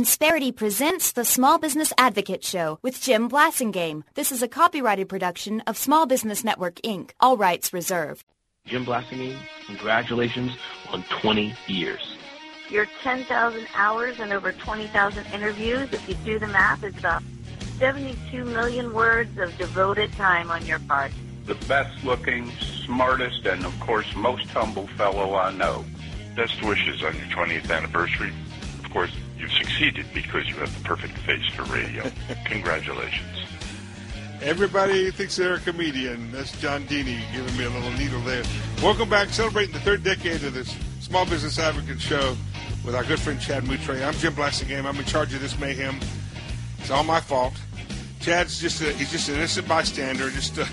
Insperity presents the Small Business Advocate Show with Jim Blasingame. This is a copyrighted production of Small Business Network, Inc., all rights reserved. Jim Blasingame, congratulations on 20 years. Your 10,000 hours and over 20,000 interviews, if you do the math, it's about 72 million words of devoted time on your part. The best-looking, smartest, and, of course, most humble fellow I know. Best wishes on your 20th anniversary. Of course, you've succeeded because you have the perfect face for radio. Congratulations. Everybody thinks they're a comedian. That's John Deeney giving me a little needle there. Welcome back, celebrating the third decade of this Small Business Advocate Show with our good friend Chad Moutre. I'm Jim Blasingame. I'm in charge of this mayhem. It's all my fault. Chad's he's just an innocent bystander,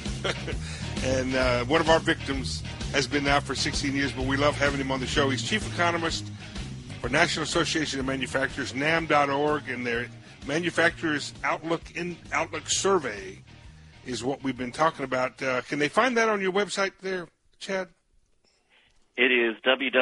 and one of our victims has been now for 16 years, but we love having him on the show. He's chief economist for National Association of Manufacturers, NAM.org, and their Manufacturers Outlook Survey is what we've been talking about. Can they find that on your website there, Chad? It is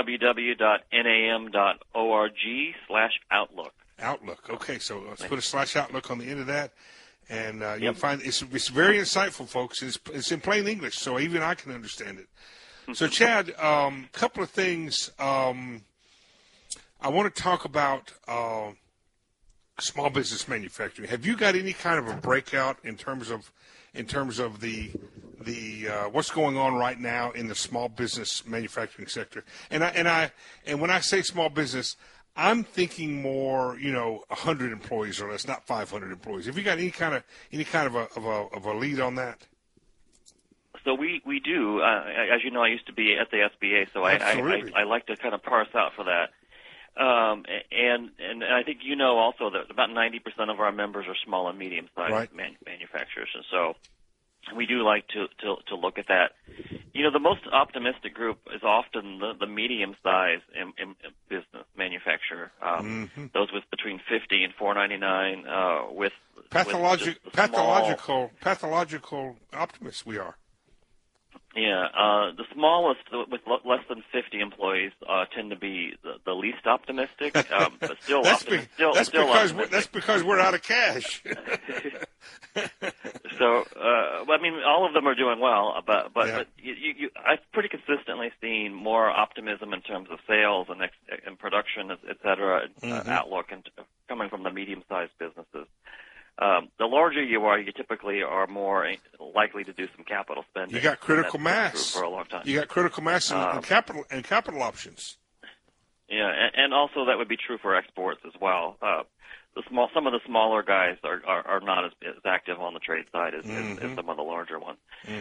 www.nam.org/Outlook. Outlook. Okay, so let's put a /Outlook on the end of that. And you'll find it's very insightful, folks. It's in plain English, so even I can understand it. So, Chad, a couple of things. I want to talk about small business manufacturing. Have you got any kind of a breakout in terms of the what's going on right now in the small business manufacturing sector? And when I say small business, I'm thinking more, 100 employees or less, not 500 employees. Have you got any kind of a lead on that? So we do. As you know, I used to be at the SBA, so I like to kind of parse out for that. And I think also that about 90% of our members are small and medium-sized manufacturers, and so we do like to look at that. The most optimistic group is often the medium-sized business manufacturer. Those with between 50 and 499. With pathological optimists we are. Yeah, the smallest with less than 50 employees tend to be the least optimistic, but still optimistic. That's because we're out of cash. So, all of them are doing well, but I've pretty consistently seen more optimism in terms of sales and production, et cetera, outlook, and coming from the medium-sized businesses. The larger you are, you typically are more likely to do some capital spending. You got critical mass for a long time. You got critical mass and capital options. Yeah, and also that would be true for exports as well. Some of the smaller guys are not as active on the trade side as some of the larger ones.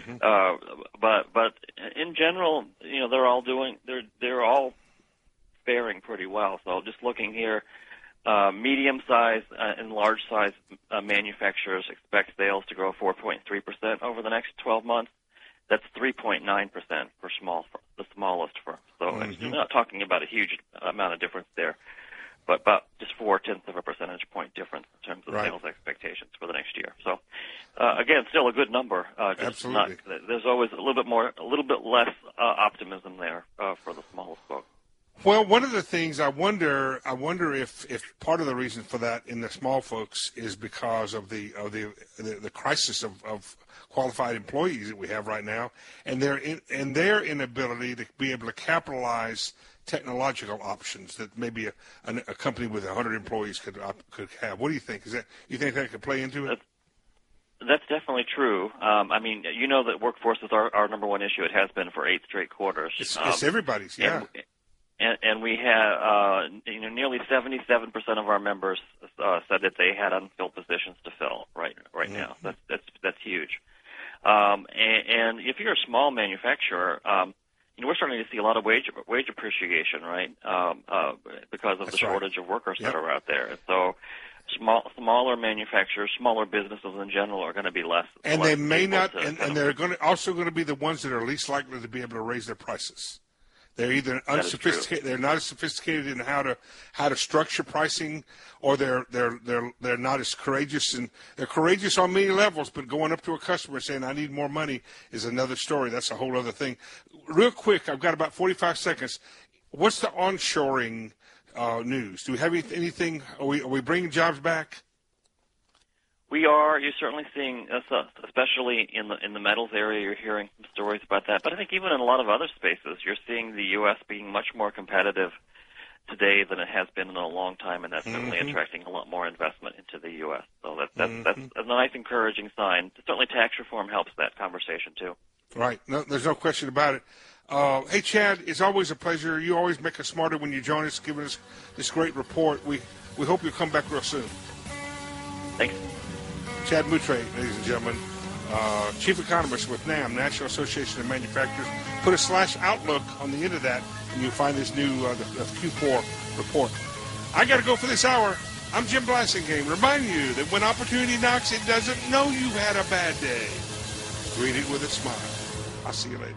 But in general, they're all faring pretty well. So just looking here. Medium-sized and large-sized manufacturers expect sales to grow 4.3% over the next 12 months. That's 3.9% for the smallest firms. So we're not talking about a huge amount of difference there, but about just 0.4 of a percentage point difference in terms of sales expectations for the next year. So again, still a good number. Absolutely. There's always a little bit less optimism there for the smallest folks. Well, one of the things I wonder if part of the reason for that in the small folks is because of the crisis of qualified employees that we have right now, and their inability to be able to capitalize technological options that maybe a company with 100 employees could have. What do you think? You think that could play into it? That's definitely true. That workforce is our number one issue. It has been for 8 straight quarters. It's everybody's, yeah. And we have nearly 77% of our members said that they had unfilled positions to fill right now. That's huge. And if you're a small manufacturer, we're starting to see a lot of wage appreciation, right? Because of the shortage of workers that are out there. And so smaller manufacturers, smaller businesses in general are going to be less. And they may not, and they're also going to be the ones that are least likely to be able to raise their prices. They're either unsophisticated. They're not as sophisticated in how to structure pricing, or they're not as courageous. And they're courageous on many levels, but going up to a customer saying, "I need more money," is another story. That's a whole other thing. Real quick, I've got about 45 seconds. What's the onshoring news? Do we have anything? Are we bringing jobs back? We are. You're certainly seeing, especially in the metals area, you're hearing some stories about that. But I think even in a lot of other spaces, you're seeing the U.S. being much more competitive today than it has been in a long time, and that's certainly attracting a lot more investment into the U.S. So that's a nice, encouraging sign. Certainly tax reform helps that conversation, too. Right. No, there's no question about it. Hey, Chad, it's always a pleasure. You always make us smarter when you join us, giving us this great report. We hope you'll come back real soon. Thanks. Chad Moutre, ladies and gentlemen, Chief Economist with NAM, National Association of Manufacturers. Put a /outlook on the end of that, and you'll find this new the Q4 report. I got to go for this hour. I'm Jim Blasingame. Remind you that when opportunity knocks, it doesn't know you've had a bad day. Greet it with a smile. I'll see you later.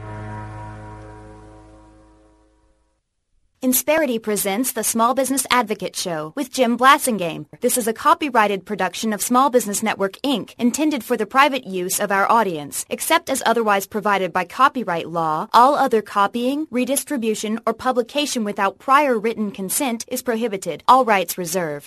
Insperity presents the Small Business Advocate Show with Jim Blasingame. This is a copyrighted production of Small Business Network, Inc., intended for the private use of our audience. Except as otherwise provided by copyright law, all other copying, redistribution, or publication without prior written consent is prohibited. All rights reserved.